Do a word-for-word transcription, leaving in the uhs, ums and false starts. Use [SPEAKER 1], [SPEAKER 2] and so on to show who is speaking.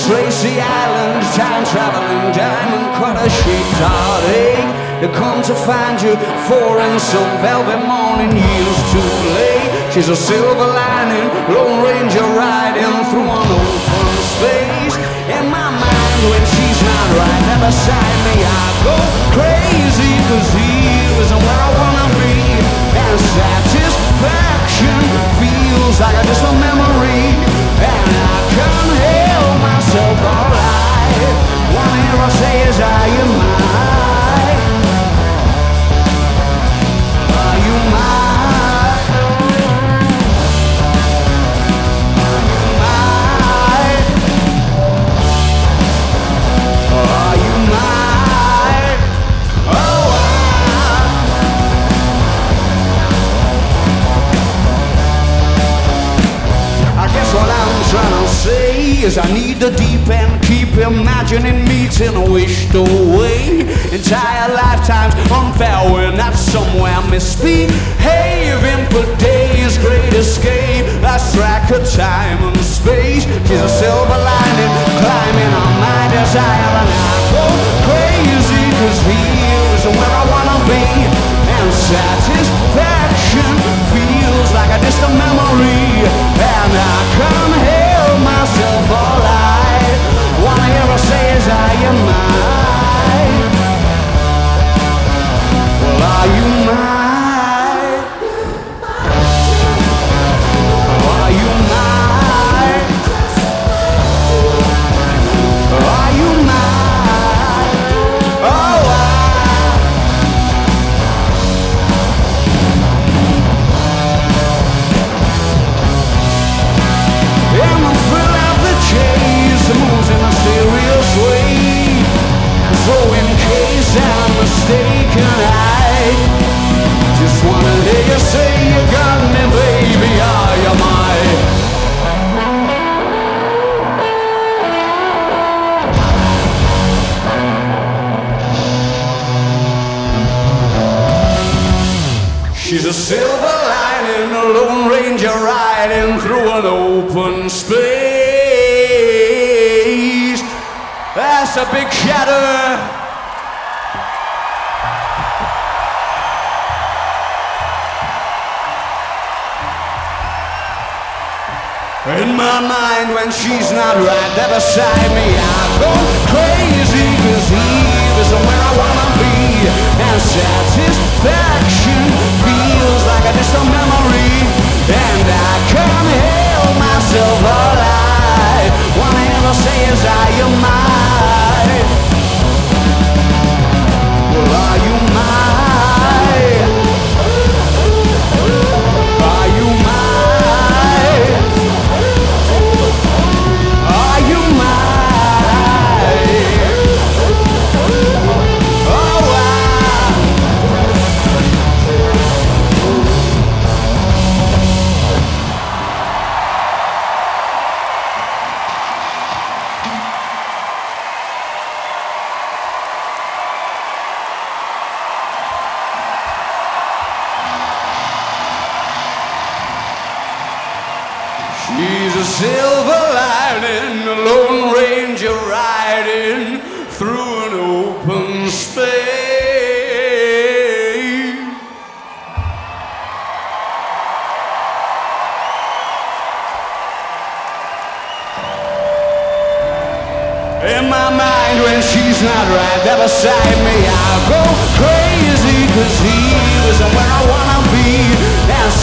[SPEAKER 1] Tracy Island, time traveling diamond cutter, she heartache. They come to find you four in some velvet morning, years too late. She's a silver lining, Lone Ranger riding through an open space. In my mind when she's not right there beside me, I go crazy, cause here isn't where I wanna be. And satisfaction feels like a distant memory, and I can't help myself alright. One hero says, are you mine? Are you mine? Mine? Are you mine? Oh, I guess what I'm trying to say is I need the deep end, keep imagining meeting wished away. Entire lifetimes unfair, we're not somewhere misbehaving. For days, great escape, lost track of time and space. She's a silver lining, climbing on my desire, and I go crazy, cause here isn't where I wanna be. And satisfaction feels like a distant memory, and I can't help myself alright. One hero says, are you mine? Well, are you mine? Are you mine? Are you mine? Oh, I am a thrill of the chase, moves in a serious way. So in case I'm mistaken, I just wanna hear you say you got me, baby, are you mine? She's a silver lining, a Lone Ranger riding through an open space. That's a big shadow. In my mind when she's not right there beside me, I go crazy, cause here isn't where I wanna be. And satisfaction feels like a distant memory, and I can't help myself alright. One hero says, are you mine? Well, are you mine? Are you mine? Are you mine? Oh, I She's a silver lining, a Lone Ranger riding through an open space. In my mind when she's not right there beside me, I go crazy, cause here isn't where I wanna be. And